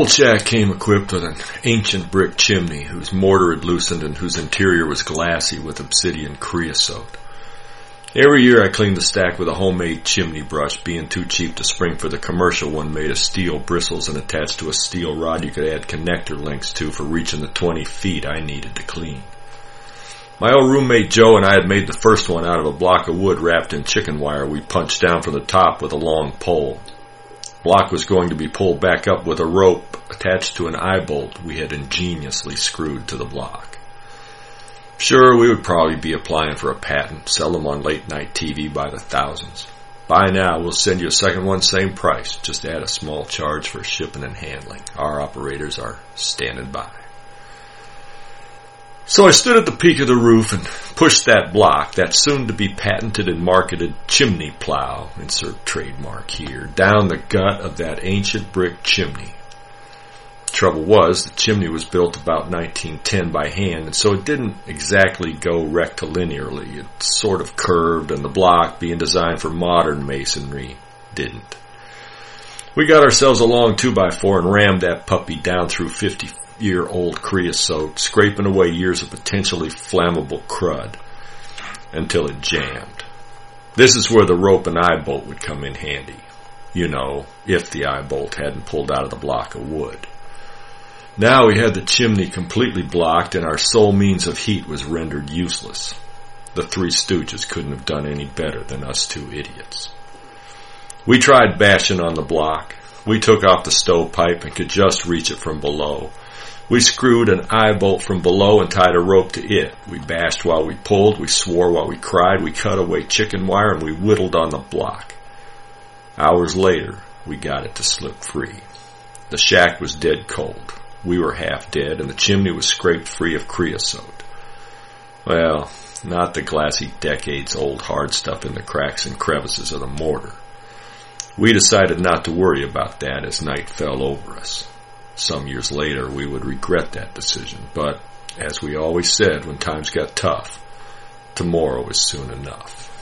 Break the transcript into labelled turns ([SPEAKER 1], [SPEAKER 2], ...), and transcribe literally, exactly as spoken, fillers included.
[SPEAKER 1] old shack came equipped with an ancient brick chimney whose mortar had loosened and whose interior was glassy with obsidian creosote. Every year I cleaned the stack with a homemade chimney brush, being too cheap to spring for the commercial one made of steel bristles and attached to a steel rod you could add connector links to for reaching the twenty feet I needed to clean. My old roommate Joe and I had made the first one out of a block of wood wrapped in chicken wire we punched down from the top with a long pole. The block was going to be pulled back up with a rope attached to an eye bolt we had ingeniously screwed to the block. Sure, we would probably be applying for a patent, sell them on late-night T V by the thousands. Buy now, we'll send you a second one, same price. Just add a small charge for shipping and handling. Our operators are standing by. So I stood at the peak of the roof and pushed that block, that soon-to-be patented and marketed chimney plow, insert trademark here, down the gut of that ancient brick chimney. Trouble was, the chimney was built about nineteen ten by hand, and so it didn't exactly go rectilinearly. It sort of curved, and the block, being designed for modern masonry, didn't. We got ourselves a long two by four and rammed that puppy down through fifty-year-old creosote, scraping away years of potentially flammable crud, until it jammed. This is where the rope and eye bolt would come in handy. You know, if the eye bolt hadn't pulled out of the block of wood. Now we had the chimney completely blocked, and our sole means of heat was rendered useless. The Three Stooges couldn't have done any better than us two idiots. We tried bashing on the block. We took off the stovepipe and could just reach it from below. We screwed an eye bolt from below and tied a rope to it. We bashed while we pulled. We swore while we cried. We cut away chicken wire, and we whittled on the block. Hours later, we got it to slip free. The shack was dead cold. We were half dead, and the chimney was scraped free of creosote. Well, not the glassy decades-old hard stuff in the cracks and crevices of the mortar. We decided not to worry about that as night fell over us. Some years later, we would regret that decision, but, as we always said when times got tough, tomorrow is soon enough.